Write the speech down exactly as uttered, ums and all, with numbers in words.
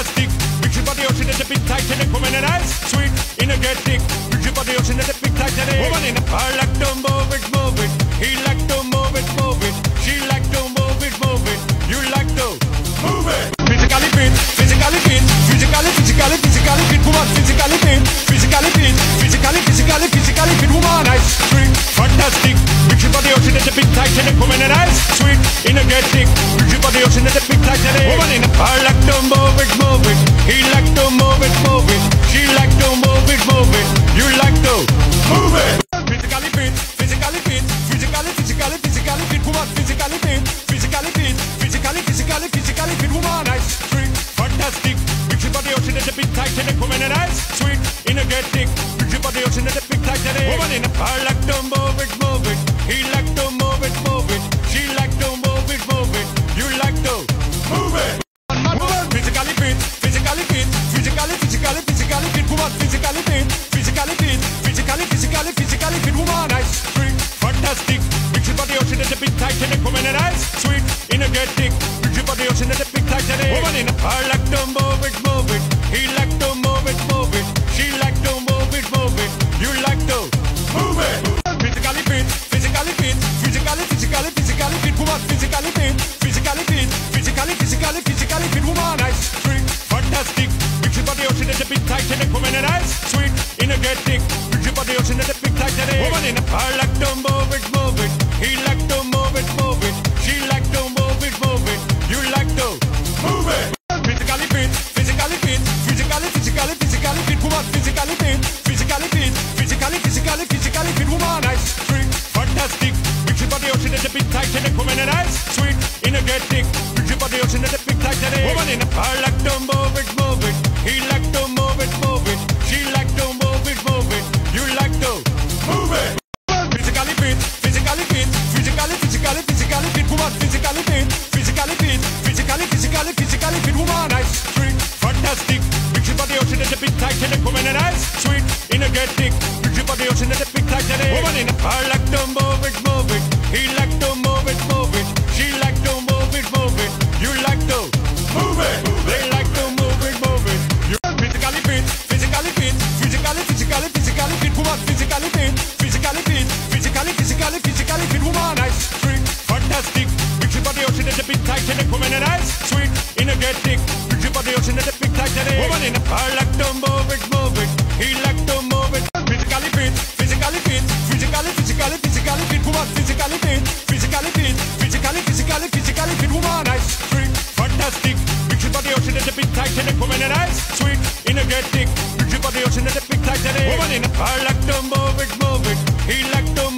fantastic. Big ship on the ocean and the big Titanic. Woman and eyes, sweet, energetic. Big ship on the ocean and the big Titanic. Woman in a car like to move it, move it. He like to move it, move it. She like to move it, move it. You like to move it. Physically fit, physically fit, physically, physically, physically fit. Woman, physically fit, physically fit, physically, physically, physically fit. Woman, nice, sweet, fantastic. Big ship on the ocean and the big Titanic. Woman and eyes, sweet, energetic. Big ship on the ocean and the big Titanic. Woman in a car like to move it, move it. He like to move it, move it. She like to move it, move it. You like to move it. Physically fit, physically fit, physically, physically, physically fit. Woman, physically fit, physically fit, physically, physically, physically fit. Woman, nice, sweet, fantastic. Big ship on the ocean and the big Titanic. Woman and eyes, sweet, energetic. Big ship on the ocean and the big Titanic. Woman in a car like to move it, move it. He like to move it, move it. She like to move it, move it. You like to move it. Physically fit, physically fit, physically, physically, physically fit. Woman, physically fit, physically fit, physically, physically, physically fit. Woman, nice, sweet, fantastic. Big ship on the ocean and the big Titanic. Woman and eyes, sweet, energetic. Big ship on the ocean and the big Titanic. Woman in a car like to move it, move it. He like to move it, move it. She like to move it, move it. You like to move it. Physically fit, physically fit, physically, physically, physically fit. Woman, physically fit, physically fit, physically, physically, physically fit. Woman, nice, sweet, fantastic. Big ship on the ocean and the big Titanic. Woman and eyes, sweet, energetic. Big ship on the ocean and the big Titanic. Woman in a car like to move it, move it. He like to move it, move it. She like to move it, move it. You like to move it. Physically fit, physically fit, physically, physically, physically fit. Woman, physically fit, physically fit, physically, physically, physically fit. Woman, nice, sweet, fantastic. Big ship on the ocean and the big Titanic. Woman and eyes, sweet, energetic. Big ship on the ocean and the big Titanic. Woman in a car like to move it, move it. He like to move it, move it. She like to move it, move it. You like to move it. Physically fit, physically fit, physically, physically, physically fit. Woman, physically fit, physically fit, physically, physically, physically fit. Woman, nice, sweet, fantastic. Big ship on the ocean and the big Titanic. Woman and eyes, sweet, energetic. Big ship on the ocean and the big Titanic. Woman in a car like to move it, move it. He like to move it, move it. She like to move it, move it. You like to move it. They like to move it, move it. You physically fit, physically fit, physically, physically, physically fit. Woman, physically fit, physically fit, physically, physically, physically fit. Woman, nice, sweet, fantastic. Big ship on the ocean and the big Titanic. Woman and eyes, sweet, energetic. Big ship on the ocean and the big Titanic. Woman in a car like to move it, move it. He like to move it. Physically fit, physically fit, physically, physically, physically fit. Woman, physically fit, physically fit, physically, physically, physically fit. Woman, nice, sweet, fantastic. Big ship on the ocean and the big Titanic. Woman and eyes, sweet, energetic. Big ship on the ocean and the big Titanic. Woman in a car like to move it, move it. He like to